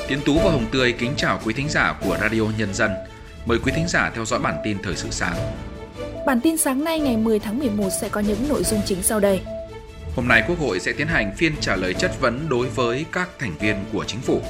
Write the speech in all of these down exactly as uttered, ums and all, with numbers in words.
Tiến Tú và Hồng Tươi kính chào quý thính giả của Radio Nhân dân. Mời quý thính giả theo dõi bản tin thời sự sáng. Bản tin sáng nay ngày mười tháng mười một sẽ có những nội dung chính sau đây. Hôm nay Quốc hội sẽ tiến hành phiên trả lời chất vấn đối với các thành viên của chính phủ.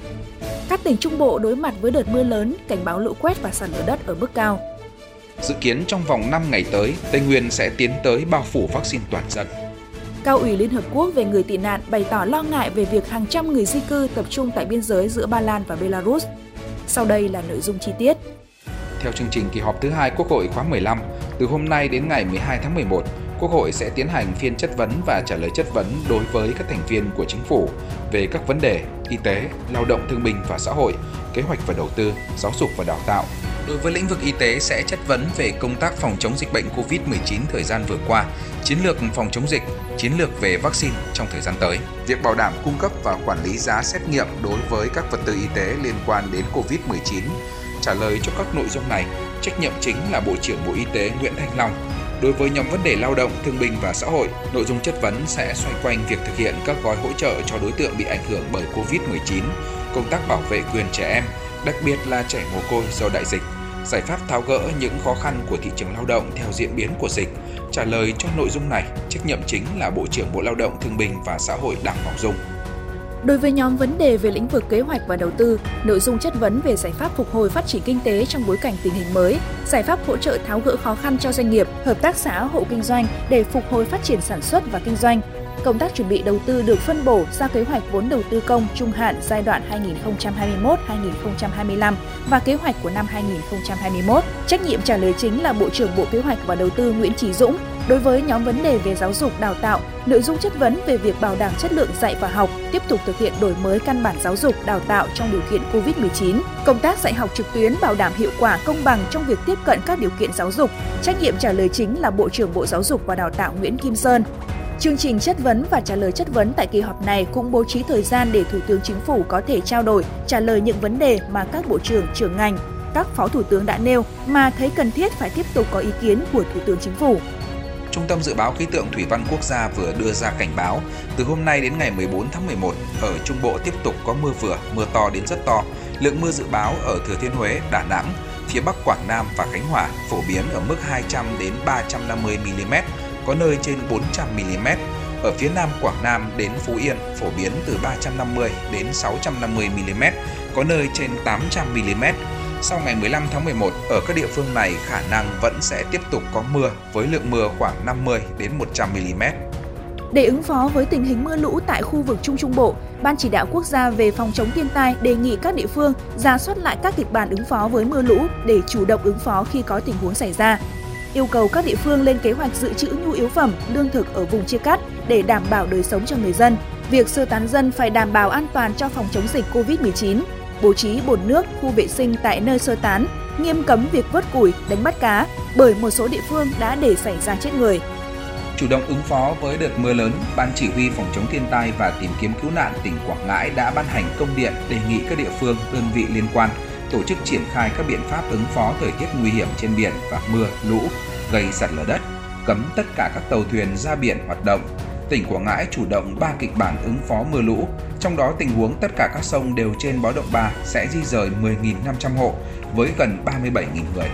Các tỉnh Trung Bộ đối mặt với đợt mưa lớn, cảnh báo lũ quét và sạt lở đất ở mức cao. Dự kiến trong vòng năm ngày tới, Tây Nguyên sẽ tiến tới bao phủ vaccine toàn dân. Cao ủy Liên Hợp Quốc về người tị nạn bày tỏ lo ngại về việc hàng trăm người di cư tập trung tại biên giới giữa Ba Lan và Belarus. Sau đây là nội dung chi tiết. Theo chương trình kỳ họp thứ hai Quốc hội khóa mười lăm, từ hôm nay đến ngày mười hai tháng mười một, Quốc hội sẽ tiến hành phiên chất vấn và trả lời chất vấn đối với các thành viên của chính phủ về các vấn đề y tế, lao động thương binh và xã hội, kế hoạch và đầu tư, giáo dục và đào tạo. Đối với lĩnh vực y tế sẽ chất vấn về công tác phòng chống dịch bệnh covid mười chín thời gian vừa qua, chiến lược phòng chống dịch, chiến lược về vaccine trong thời gian tới, việc bảo đảm cung cấp và quản lý giá xét nghiệm đối với các vật tư y tế liên quan đến covid mười chín. Trả lời cho các nội dung này, trách nhiệm chính là Bộ trưởng Bộ Y tế Nguyễn Thanh Long. Đối với nhóm vấn đề lao động, thương binh và xã hội, nội dung chất vấn sẽ xoay quanh việc thực hiện các gói hỗ trợ cho đối tượng bị ảnh hưởng bởi covid mười chín, công tác bảo vệ quyền trẻ em, đặc biệt là trẻ mồ côi do đại dịch, giải pháp tháo gỡ những khó khăn của thị trường lao động theo diễn biến của dịch. Trả lời cho nội dung này, trách nhiệm chính là Bộ trưởng Bộ Lao động Thương binh và Xã hội Đảng Ngọc Dung. Đối với nhóm vấn đề về lĩnh vực kế hoạch và đầu tư, nội dung chất vấn về giải pháp phục hồi phát triển kinh tế trong bối cảnh tình hình mới, giải pháp hỗ trợ tháo gỡ khó khăn cho doanh nghiệp, hợp tác xã, hộ kinh doanh để phục hồi phát triển sản xuất và kinh doanh. Công tác chuẩn bị đầu tư được phân bổ ra kế hoạch vốn đầu tư công trung hạn giai đoạn hai nghìn không trăm hai mươi mốt đến hai nghìn không trăm hai mươi lăm và kế hoạch của năm hai nghìn không trăm hai mươi mốt. Trách nhiệm trả lời chính là Bộ trưởng Bộ Kế hoạch và Đầu tư Nguyễn Chí Dũng. Đối với nhóm vấn đề về giáo dục đào tạo, nội dung chất vấn về việc bảo đảm chất lượng dạy và học, tiếp tục thực hiện đổi mới căn bản giáo dục đào tạo trong điều kiện covid mười chín, công tác dạy học trực tuyến bảo đảm hiệu quả công bằng trong việc tiếp cận các điều kiện giáo dục. Trách nhiệm trả lời chính là Bộ trưởng Bộ Giáo dục và Đào tạo Nguyễn Kim Sơn. Chương trình chất vấn và trả lời chất vấn tại kỳ họp này cũng bố trí thời gian để Thủ tướng Chính phủ có thể trao đổi, trả lời những vấn đề mà các bộ trưởng, trưởng ngành, các phó thủ tướng đã nêu mà thấy cần thiết phải tiếp tục có ý kiến của Thủ tướng Chính phủ. Trung tâm Dự báo Khí tượng Thủy văn Quốc gia vừa đưa ra cảnh báo, từ hôm nay đến ngày mười bốn tháng mười một, ở Trung Bộ tiếp tục có mưa vừa, mưa to đến rất to. Lượng mưa dự báo ở Thừa Thiên Huế, Đà Nẵng, phía Bắc Quảng Nam và Khánh Hòa phổ biến ở mức hai trăm đến ba trăm năm mươi mi-li-mét, có nơi trên bốn trăm mi-li-mét. Ở phía Nam Quảng Nam đến Phú Yên phổ biến từ ba trăm năm mươi đến sáu trăm năm mươi mi-li-mét, có nơi trên tám trăm mi-li-mét. Sau ngày mười lăm tháng mười một, ở các địa phương này khả năng vẫn sẽ tiếp tục có mưa với lượng mưa khoảng năm mươi đến một trăm mi-li-mét. Để ứng phó với tình hình mưa lũ tại khu vực Trung Trung Bộ, Ban Chỉ đạo Quốc gia về phòng chống thiên tai đề nghị các địa phương rà soát lại các kịch bản ứng phó với mưa lũ để chủ động ứng phó khi có tình huống xảy ra. Yêu cầu các địa phương lên kế hoạch dự trữ nhu yếu phẩm, lương thực ở vùng chia cắt để đảm bảo đời sống cho người dân. Việc sơ tán dân phải đảm bảo an toàn cho phòng chống dịch covid mười chín. Bố trí bồn nước, khu vệ sinh tại nơi sơ tán, nghiêm cấm việc vớt củi, đánh bắt cá, bởi một số địa phương đã để xảy ra chết người. Chủ động ứng phó với đợt mưa lớn, Ban Chỉ huy Phòng chống thiên tai và tìm kiếm cứu nạn tỉnh Quảng Ngãi đã ban hành công điện đề nghị các địa phương, đơn vị liên quan tổ chức triển khai các biện pháp ứng phó thời tiết nguy hiểm trên biển và mưa, lũ, gây sạt lở đất, cấm tất cả các tàu thuyền ra biển hoạt động. Tỉnh Quảng Ngãi chủ động ba kịch bản ứng phó mưa lũ, trong đó tình huống tất cả các sông đều trên báo động ba sẽ di rời mười nghìn năm trăm hộ với gần ba mươi bảy nghìn người.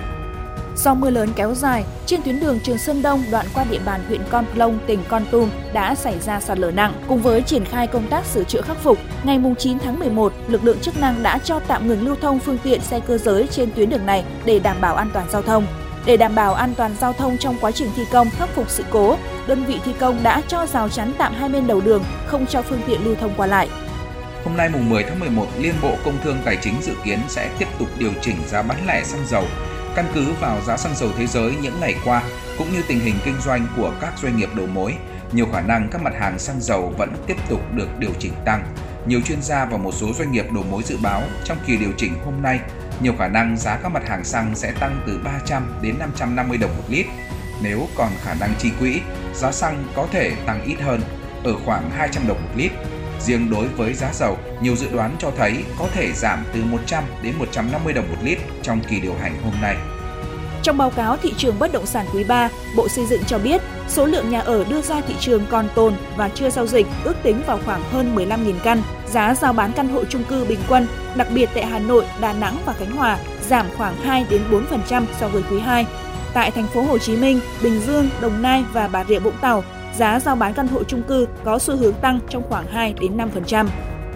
Do mưa lớn kéo dài, trên tuyến đường Trường Sơn Đông đoạn qua địa bàn huyện Con Plong, tỉnh Kon Tum đã xảy ra sạt lở nặng. Cùng với triển khai công tác sửa chữa khắc phục, ngày chín tháng mười một, lực lượng chức năng đã cho tạm ngừng lưu thông phương tiện xe cơ giới trên tuyến đường này để đảm bảo an toàn giao thông. Để đảm bảo an toàn giao thông trong quá trình thi công khắc phục sự cố, đơn vị thi công đã cho rào chắn tạm hai bên đầu đường, không cho phương tiện lưu thông qua lại. Hôm nay mùng mười tháng mười một, Liên Bộ Công Thương Tài chính dự kiến sẽ tiếp tục điều chỉnh giá bán lẻ xăng dầu. Căn cứ vào giá xăng dầu thế giới những ngày qua, cũng như tình hình kinh doanh của các doanh nghiệp đầu mối, nhiều khả năng các mặt hàng xăng dầu vẫn tiếp tục được điều chỉnh tăng. Nhiều chuyên gia và một số doanh nghiệp đầu mối dự báo trong kỳ điều chỉnh hôm nay, nhiều khả năng giá các mặt hàng xăng sẽ tăng từ ba trăm đến năm trăm năm mươi đồng một lít. Nếu còn khả năng chi quỹ, giá xăng có thể tăng ít hơn, ở khoảng hai trăm đồng một lít. Riêng đối với giá dầu, nhiều dự đoán cho thấy có thể giảm từ một trăm đến một trăm năm mươi đồng một lít trong kỳ điều hành hôm nay. Trong báo cáo thị trường bất động sản quý ba, Bộ Xây dựng cho biết số lượng nhà ở đưa ra thị trường còn tồn và chưa giao dịch ước tính vào khoảng hơn mười lăm nghìn căn. Giá rao bán căn hộ chung cư bình quân, đặc biệt tại Hà Nội, Đà Nẵng và Khánh Hòa, giảm khoảng hai đến bốn phần trăm so với quý hai. Tại thành phố Hồ Chí Minh, Bình Dương, Đồng Nai và Bà Rịa Vũng Tàu, giá rao bán căn hộ chung cư có xu hướng tăng trong khoảng hai đến năm phần trăm.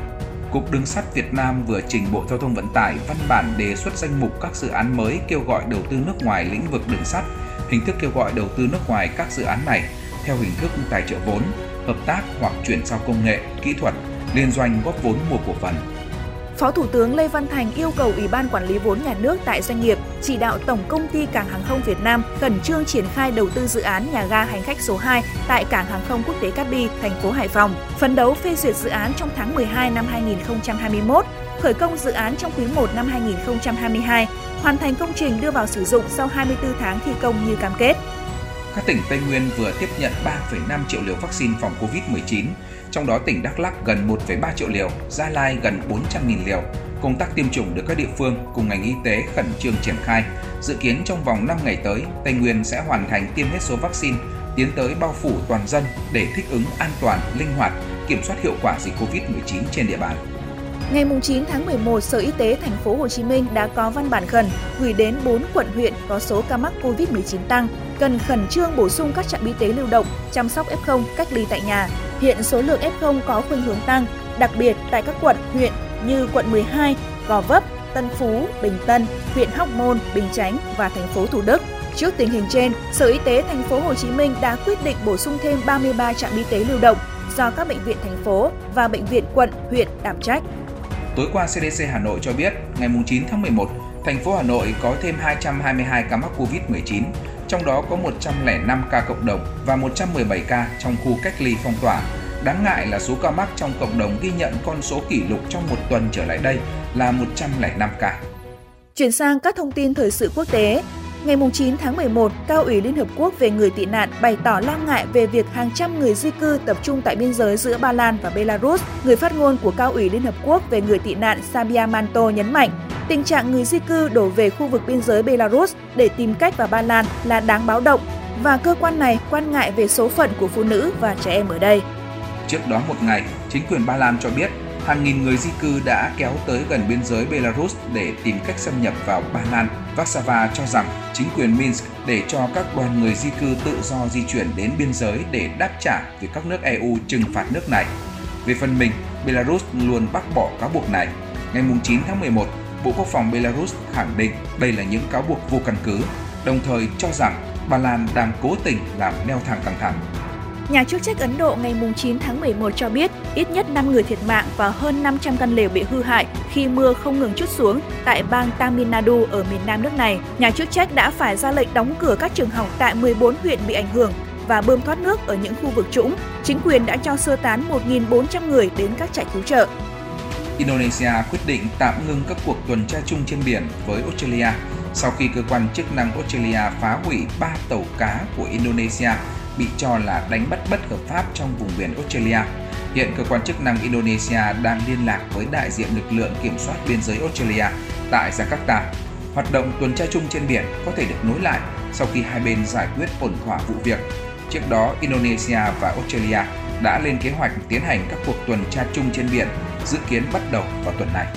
Cục Đường sắt Việt Nam vừa trình Bộ Giao thông Vận tải văn bản đề xuất danh mục các dự án mới kêu gọi đầu tư nước ngoài lĩnh vực đường sắt. Hình thức kêu gọi đầu tư nước ngoài các dự án này theo hình thức tài trợ vốn, hợp tác hoặc chuyển giao công nghệ, kỹ thuật, liên doanh góp vốn mua cổ phần. Phó Thủ tướng Lê Văn Thành yêu cầu Ủy ban Quản lý vốn nhà nước tại doanh nghiệp chỉ đạo Tổng Công ty Cảng hàng không Việt Nam khẩn trương triển khai đầu tư dự án nhà ga hành khách số hai tại Cảng hàng không quốc tế Cát Bi, thành phố Hải Phòng, phấn đấu phê duyệt dự án trong tháng mười hai năm hai nghìn không trăm hai mươi mốt, khởi công dự án trong quý một năm hai nghìn không trăm hai mươi hai, hoàn thành công trình đưa vào sử dụng sau hai mươi tư tháng thi công như cam kết. Các tỉnh Tây Nguyên vừa tiếp nhận ba phẩy năm triệu liều vaccine phòng covid mười chín, trong đó tỉnh Đắk Lắk gần một phẩy ba triệu liều, Gia Lai gần bốn trăm nghìn liều. Công tác tiêm chủng được các địa phương cùng ngành y tế khẩn trương triển khai. Dự kiến trong vòng năm ngày tới, Tây Nguyên sẽ hoàn thành tiêm hết số vaccine, tiến tới bao phủ toàn dân để thích ứng an toàn, linh hoạt, kiểm soát hiệu quả dịch covid mười chín trên địa bàn. Ngày chín tháng mười một, Sở Y tế thành phố Hồ Chí Minh đã có văn bản khẩn gửi đến bốn quận huyện có số ca mắc covid mười chín tăng, cần khẩn trương bổ sung các trạm y tế lưu động, chăm sóc ép không, cách ly tại nhà. Hiện số lượng ép không có khuynh hướng tăng, đặc biệt tại các quận, huyện như quận mười hai, Gò Vấp, Tân Phú, Bình Tân, huyện Hóc Môn, Bình Chánh và thành phố Thủ Đức. Trước tình hình trên, Sở Y tế thành phố Hồ Chí Minh đã quyết định bổ sung thêm ba mươi ba trạm y tế lưu động do các bệnh viện thành phố và bệnh viện quận, huyện đảm trách. Tối qua, xê đê xê Hà Nội cho biết, ngày chín tháng mười một, thành phố Hà Nội có thêm hai trăm hai mươi hai ca mắc covid mười chín, trong đó có một trăm lẻ năm ca cộng đồng và một trăm mười bảy ca trong khu cách ly phong tỏa. Đáng ngại là số ca mắc trong cộng đồng ghi nhận con số kỷ lục trong một tuần trở lại đây là một trăm lẻ năm ca. Chuyển sang các thông tin thời sự quốc tế. Ngày chín tháng mười một, Cao ủy Liên Hợp Quốc về người tị nạn bày tỏ lo ngại về việc hàng trăm người di cư tập trung tại biên giới giữa Ba Lan và Belarus. Người phát ngôn của Cao ủy Liên Hợp Quốc về người tị nạn Sabia Manto nhấn mạnh, tình trạng người di cư đổ về khu vực biên giới Belarus để tìm cách vào Ba Lan là đáng báo động và cơ quan này quan ngại về số phận của phụ nữ và trẻ em ở đây. Trước đó một ngày, chính quyền Ba Lan cho biết hàng nghìn người di cư đã kéo tới gần biên giới Belarus để tìm cách xâm nhập vào Ba Lan. Warsaw cho rằng chính quyền Minsk để cho các đoàn người di cư tự do di chuyển đến biên giới để đáp trả việc các nước e u trừng phạt nước này. Về phần mình, Belarus luôn bác bỏ cáo buộc này. Ngày chín tháng mười một, Bộ Quốc phòng Belarus khẳng định đây là những cáo buộc vô căn cứ, đồng thời cho rằng Ba Lan đang cố tình làm leo thang căng thẳng. Nhà chức trách Ấn Độ ngày chín tháng mười một cho biết ít nhất năm người thiệt mạng và hơn năm trăm căn lều bị hư hại khi mưa không ngừng trút xuống tại bang Tamil Nadu ở miền nam nước này. Nhà chức trách đã phải ra lệnh đóng cửa các trường học tại mười bốn huyện bị ảnh hưởng và bơm thoát nước ở những khu vực trũng. Chính quyền đã cho sơ tán một nghìn bốn trăm người đến các trại cứu trợ. Indonesia quyết định tạm ngưng các cuộc tuần tra chung trên biển với Australia sau khi cơ quan chức năng Australia phá hủy ba tàu cá của Indonesia bị cho là đánh bắt bất hợp pháp trong vùng biển Australia. Hiện cơ quan chức năng Indonesia đang liên lạc với đại diện lực lượng kiểm soát biên giới Australia tại Jakarta. Hoạt động tuần tra chung trên biển có thể được nối lại sau khi hai bên giải quyết ổn thỏa vụ việc. Trước đó, Indonesia và Australia đã lên kế hoạch tiến hành các cuộc tuần tra chung trên biển, dự kiến bắt đầu vào tuần này.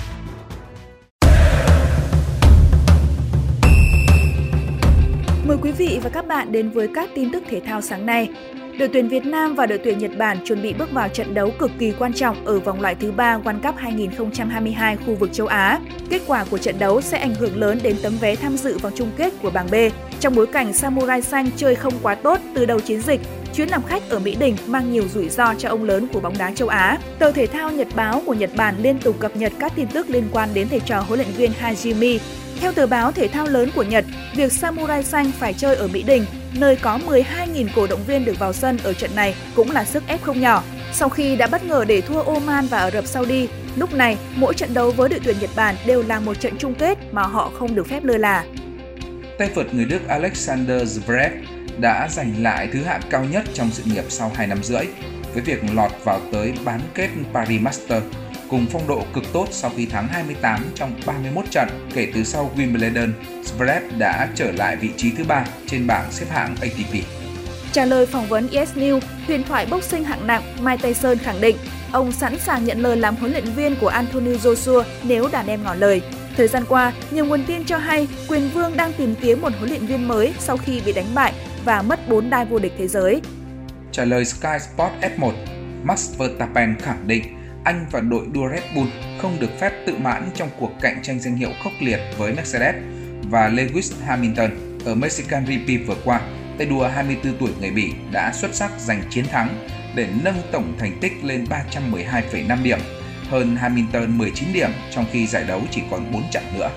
Mời quý vị và các bạn đến với các tin tức thể thao sáng nay. Đội tuyển Việt Nam và đội tuyển Nhật Bản chuẩn bị bước vào trận đấu cực kỳ quan trọng ở vòng loại thứ ba World Cup hai không hai hai khu vực châu Á. Kết quả của trận đấu sẽ ảnh hưởng lớn đến tấm vé tham dự vòng chung kết của bảng B. Trong bối cảnh Samurai Xanh chơi không quá tốt từ đầu chiến dịch, chuyến làm khách ở Mỹ Đình mang nhiều rủi ro cho ông lớn của bóng đá châu Á. Tờ thể thao Nhật báo của Nhật Bản liên tục cập nhật các tin tức liên quan đến thầy trò huấn luyện viên Hajime. Theo tờ báo thể thao lớn của Nhật, việc Samurai Xanh phải chơi ở Mỹ Đình, nơi có mười hai nghìn cổ động viên được vào sân ở trận này cũng là sức ép không nhỏ. Sau khi đã bất ngờ để thua Oman và Ả Rập Saudi, lúc này mỗi trận đấu với đội tuyển Nhật Bản đều là một trận chung kết mà họ không được phép lơ là. Tay vợt người Đức Alexander Zverev đã giành lại thứ hạng cao nhất trong sự nghiệp sau hai năm rưỡi. Với việc lọt vào tới bán kết Paris Masters, cùng phong độ cực tốt sau khi thắng hai mươi tám trong ba mươi mốt trận kể từ sau Wimbledon, Zverev đã trở lại vị trí thứ ba trên bảng xếp hạng a tê pê. Trả lời phỏng vấn e ét News, huyền thoại boxing hạng nặng Mike Tyson khẳng định ông sẵn sàng nhận lời làm huấn luyện viên của Anthony Joshua nếu đàn em ngỏ lời. Thời gian qua, nhiều nguồn tin cho hay quyền vương đang tìm kiếm một huấn luyện viên mới sau khi bị đánh bại và mất bốn đai vô địch thế giới. Trả lời Sky Sport ép một, Max Verstappen khẳng định anh và đội đua Red Bull không được phép tự mãn trong cuộc cạnh tranh danh hiệu khốc liệt với Mercedes và Lewis Hamilton. Ở Mexican giê pê vừa qua, tay đua hai mươi tư tuổi người Bỉ đã xuất sắc giành chiến thắng để nâng tổng thành tích lên ba trăm mười hai phẩy năm điểm, hơn Hamilton mười chín điểm trong khi giải đấu chỉ còn bốn trận nữa.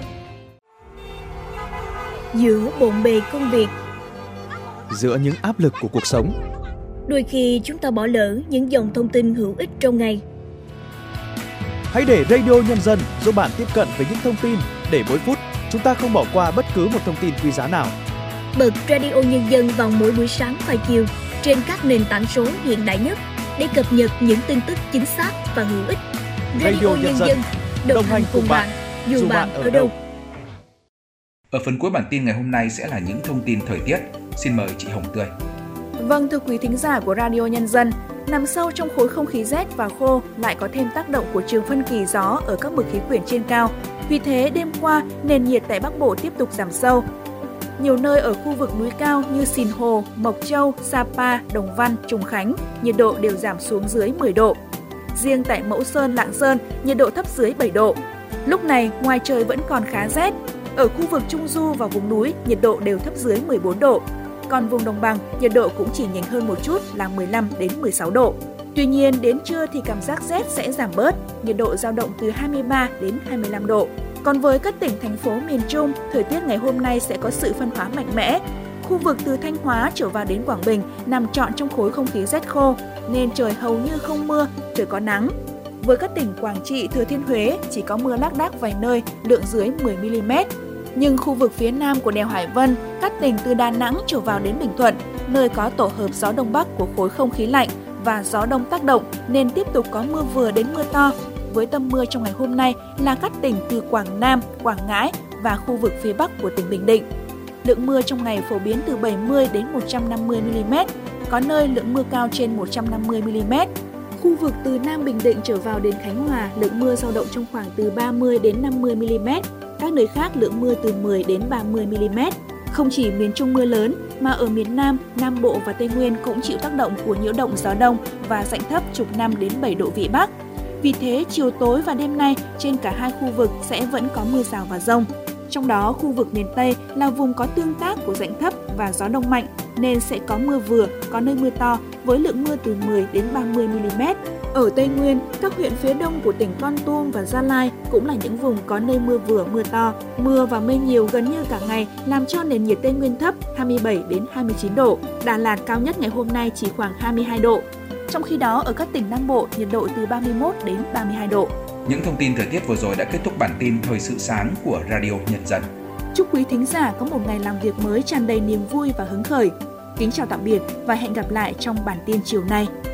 Giữa bộn bề công việc, giữa những áp lực của cuộc sống, đôi khi chúng ta bỏ lỡ những dòng thông tin hữu ích trong ngày. Hãy để Radio Nhân dân giúp bạn tiếp cận với những thông tin để mỗi phút chúng ta không bỏ qua bất cứ một thông tin quý giá nào. Bật Radio Nhân dân vào mỗi buổi sáng và chiều trên các nền tảng số hiện đại nhất để cập nhật những tin tức chính xác và hữu ích. Radio, Radio Nhân dân đồng, đồng hành cùng bạn, bạn dù bạn ở đâu. Ở phần cuối bản tin ngày hôm nay sẽ là những thông tin thời tiết. Xin mời chị Hồng Tươi. Vâng, thưa quý thính giả của Radio Nhân dân, nằm sâu trong khối không khí rét và khô lại có thêm tác động của trường phân kỳ gió ở các mực khí quyển trên cao. Vì thế, đêm qua, nền nhiệt tại Bắc Bộ tiếp tục giảm sâu. Nhiều nơi ở khu vực núi cao như Sìn Hồ, Mộc Châu, Sapa, Đồng Văn, Trùng Khánh, nhiệt độ đều giảm xuống dưới mười độ. Riêng tại Mẫu Sơn, Lạng Sơn, nhiệt độ thấp dưới bảy độ. Lúc này, ngoài trời vẫn còn khá rét. Ở khu vực Trung Du và vùng núi, nhiệt độ đều thấp dưới mười bốn độ. Còn vùng đồng bằng, nhiệt độ cũng chỉ nhỉnh hơn một chút là mười lăm đến mười sáu độ. Tuy nhiên, đến trưa thì cảm giác rét sẽ giảm bớt, nhiệt độ dao động từ hai mươi ba đến hai mươi lăm độ. Còn với các tỉnh, thành phố miền Trung, thời tiết ngày hôm nay sẽ có sự phân hóa mạnh mẽ. Khu vực từ Thanh Hóa trở vào đến Quảng Bình nằm trọn trong khối không khí rét khô, nên trời hầu như không mưa, trời có nắng. Với các tỉnh Quảng Trị, Thừa Thiên Huế chỉ có mưa lác đác vài nơi, lượng dưới mười mi li mét. Nhưng khu vực phía nam của đèo Hải Vân, các tỉnh từ Đà Nẵng trở vào đến Bình Thuận, nơi có tổ hợp gió đông bắc của khối không khí lạnh và gió đông tác động nên tiếp tục có mưa vừa đến mưa to. Với tâm mưa trong ngày hôm nay là các tỉnh từ Quảng Nam, Quảng Ngãi và khu vực phía bắc của tỉnh Bình Định. Lượng mưa trong ngày phổ biến từ bảy mươi đến một trăm năm mươi mi li mét, có nơi lượng mưa cao trên một trăm năm mươi mi li mét. Khu vực từ Nam Bình Định trở vào đến Khánh Hòa, lượng mưa dao động trong khoảng từ ba mươi đến năm mươi mi li mét. Các nơi khác lượng mưa từ mười đến ba mươi mi li mét. Không chỉ miền Trung mưa lớn mà ở miền Nam, Nam Bộ và Tây Nguyên cũng chịu tác động của nhiễu động gió đông và rãnh thấp trục năm đến bảy độ vĩ Bắc. Vì thế, chiều tối và đêm nay trên cả hai khu vực sẽ vẫn có mưa rào và dông. Trong đó, khu vực miền Tây là vùng có tương tác của rãnh thấp và gió đông mạnh nên sẽ có mưa vừa, có nơi mưa to với lượng mưa từ mười đến ba mươi mi li mét. Ở Tây Nguyên, các huyện phía đông của tỉnh Kon Tum và Gia Lai cũng là những vùng có nơi mưa vừa mưa to. Mưa và mây nhiều gần như cả ngày làm cho nền nhiệt Tây Nguyên thấp hai mươi bảy đến hai mươi chín độ. Đà Lạt cao nhất ngày hôm nay chỉ khoảng hai mươi hai độ. Trong khi đó, ở các tỉnh Nam Bộ, nhiệt độ từ ba mươi mốt đến ba mươi hai độ. Những thông tin thời tiết vừa rồi đã kết thúc bản tin Thời sự sáng của Radio Nhân dân. Chúc quý thính giả có một ngày làm việc mới tràn đầy niềm vui và hứng khởi. Kính chào tạm biệt và hẹn gặp lại trong bản tin chiều nay.